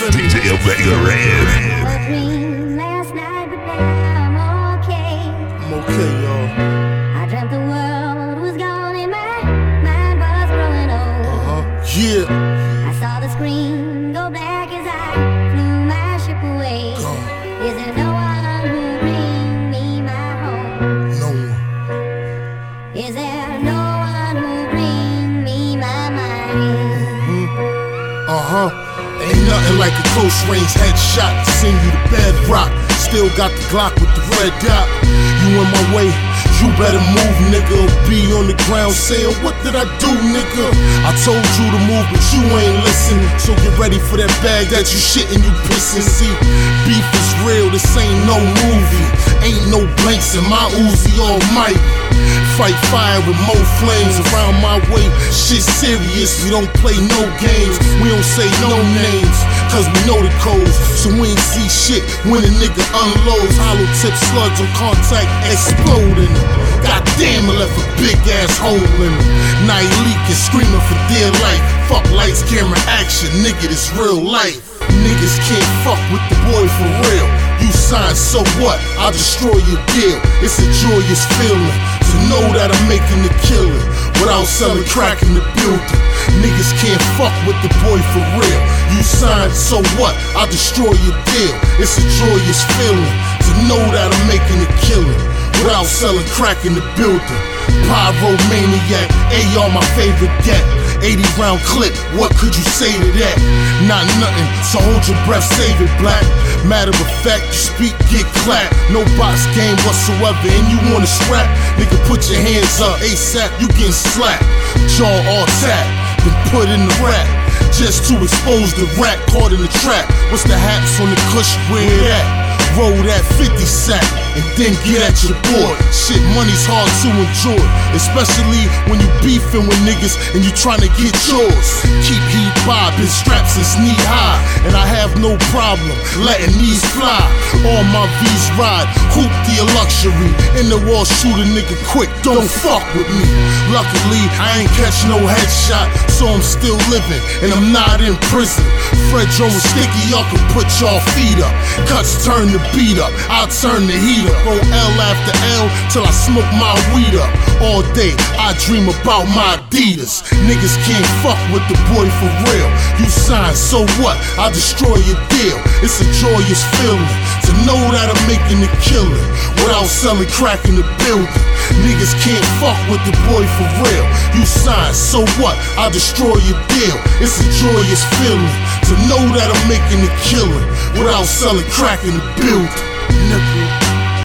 DJ Omega Red. I'm okay, y'all. I dreamt the world was gone and my mind was growing old. Yeah. I saw the screen go black as I flew my ship away. Is there no one who bring me my home? No one. Is there no one who bring me my mind? Ain't nothing like a close range headshot to send you to bedrock. Still got the Glock with the red dot. You in my way, you better move, nigga. Be on the ground saying, what did I do, nigga? I told you to move, but you ain't listening. So get ready for that bag that you shitting, you pissin'. See, beef is real, this ain't no movie. Ain't no blanks in my Uzi Almighty. Fight fire with more flames around my way. Shit serious, we don't play no games. We don't say no names, cause we know the codes. So we ain't see shit when a nigga unloads. Hollow tip slugs on contact exploding. Goddamn, I left a big ass hole in him. Now he leaking, screaming for dear life. Fuck lights, camera, action, nigga, this real life. Niggas can't fuck with the boy for real. You signed, so what? I'll destroy your deal. It's a joyous feeling to know that I'm making the killing without selling crack in the building. Niggas can't fuck with the boy for real. You signed, so what? I'll destroy your deal. It's a joyous feeling to know that I'm making the killing without selling crack in the building. Pyromaniac, AR my favorite get. 80 round clip, what could you say to that? Not nothing, so hold your breath, save it, black. Matter of fact, you speak, get clapped. No box game whatsoever, and you wanna scrap? Nigga, put your hands up, ASAP, you getting slapped. Jaw all tap, then put in the rap. Just to expose the rat caught in the trap. What's the hats on the cush, where it at? Roll that 50 sack and then get at your boy. Shit, money's hard to enjoy, especially when you beefing with niggas and you trying to get yours. Keep heat bobbing, straps is knee high, and I have no problem letting these fly. All my V's ride, hoop the luxury. In the wall, shoot a nigga quick, don't fuck with me. Luckily, I ain't catch no headshot, so I'm still living and I'm not in prison. Fred Jones sticky, y'all can put y'all feet up. Cuts turn to beat up, I'll turn the heat up. Roll L after L till I smoke my weed up. All day I dream about my Adidas. Niggas can't fuck with the boy for real. You signed, so what? I'll destroy your deal. It's a joyous feeling to know that I'm making the killing without selling crack in the building. Niggas can't fuck with the boy for real. You signed, so what? I'll destroy your deal. It's a joyous feeling to know that I'm making the killing without selling crack in the building. Nigga.